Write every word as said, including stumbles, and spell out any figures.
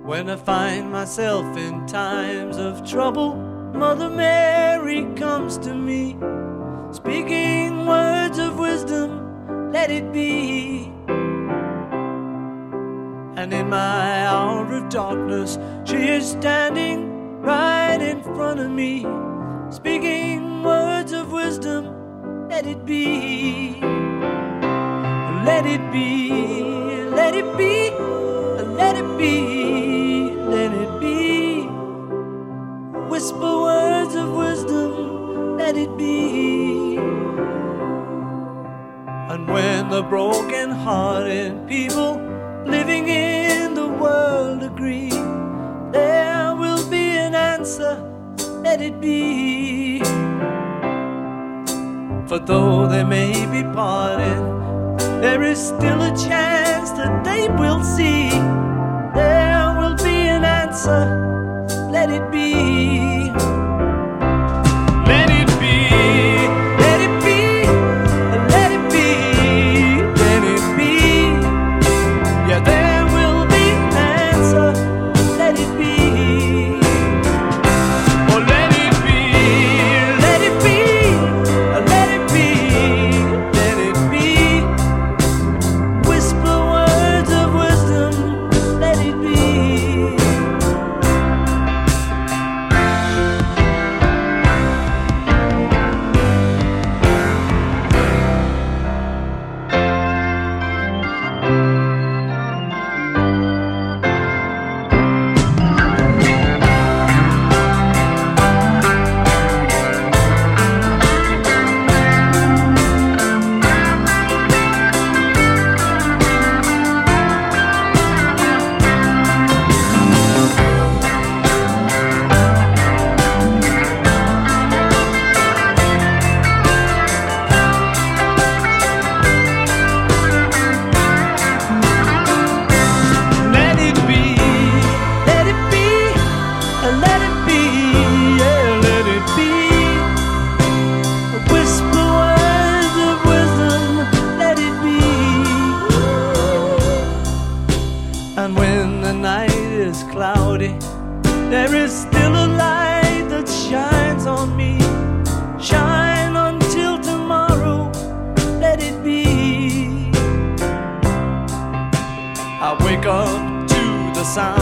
When I find myself in times of trouble, Mother Mary comes to me, speaking words of wisdom, let it be. And in my hour of darkness, she is standing right in front of me, speaking words of wisdom, let it be. Let it be, let it be, let it be, let it be. Whisper words of wisdom, let it be. And when the broken-hearted people living in the world agree, there will be an answer, let it be. For though they may be parted, there is still a chance that they will see. There will be an answer, let it be. Let it be, let it be, let it be, let it be. Yeah, there will be an answer, let it be. Oh, let it be, let it be, let it be, let it be. Whisper words of wisdom, let it be. And when the night is cloudy, there is still a light that shines on me. Shine until tomorrow, let it be. I wake up to the sound